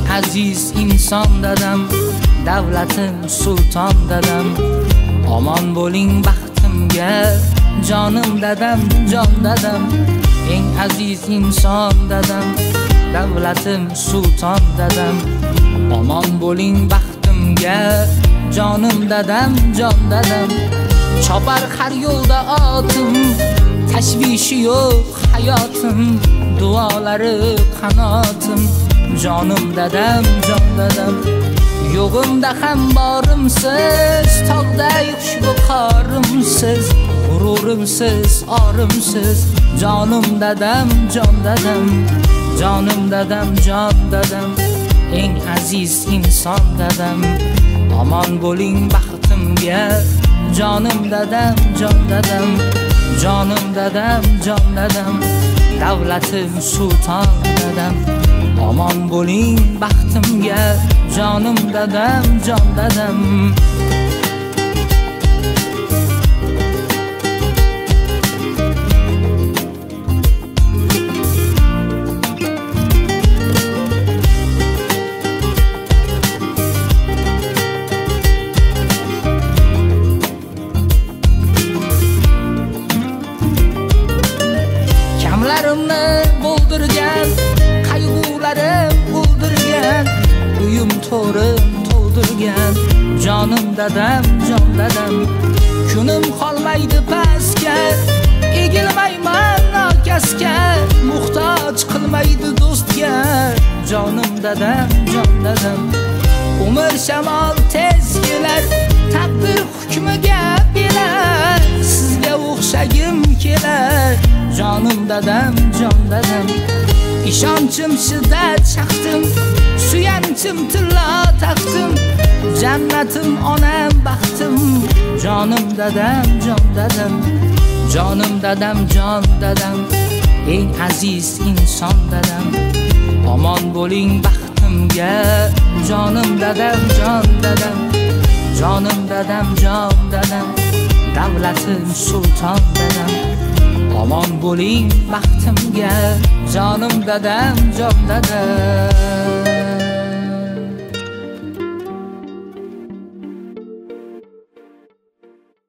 aziz inson dadam, davlatim sulton dadam. Omon bo'ling baxtimga, jonim dadam, jon dadam. Eng aziz inson dadam, davlatim sulton dadam. Omon bo'ling baxtimga, jonim dadam, jon dadam. Chopar har yo'lda otim, tashvishi yo'q hayotim, duolari qanotim. Jonim dadam, jon dadam. Yo'g'imda ham borimsiz, tog'day xushbu qorimsiz, g'ururimsiz, orimsiz. Jonim dadam, jon dadam. Jonim dadam, jon dadam. Eng aziz inson dadam. Omon bo'ling baxtimga, jonim dadam, jon dadam. Jonim dadam, jon dadam. Davlatim sulton dadam. Omon bo'ling baxtimga, jonim dadam, jon dadam. Kamlarimni bo'ldirgan, qayg'ularim o'ldirgan, uyim to'rim to'ldirgan. Jonim dadam, jon dadam. Kunim qolmaydi pastga, egilmayman nokasga, muhtoj qilmaydi do'stga. Jonim dadam, jon dadam. Umr shamol tez kelar, taqdir hukmiga belar, sizga o'xshagim kelar. Jonim dadam, jon dadam. İşonchim shiddat chaqdim, suyanchim tilla taqdim, jannatim onam baxtim. Jonim dadam, jon dadam. Jonim dadam, jon dadam. Eng aziz inson dadam. Omon bo'ling baxtimga, jonim dadam, jon dadam. Jonim dadam, jon dadam. Davlatim sulton dadam. Omon bo'ling baxtimga, jonim dadam, jon dadam.